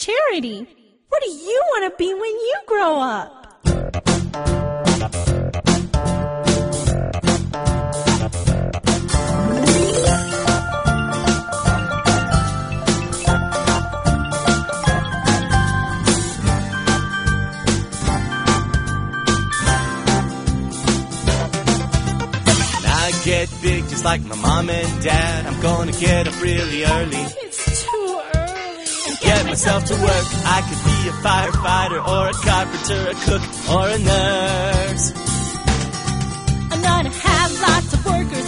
Charity, what do you want to be when you grow up? Get big just like my mom and dad. I'm gonna get up really early. It's too early. Get myself to work. I could be a firefighter or a carpenter, a cook or a nurse. I'm gonna have lots of workers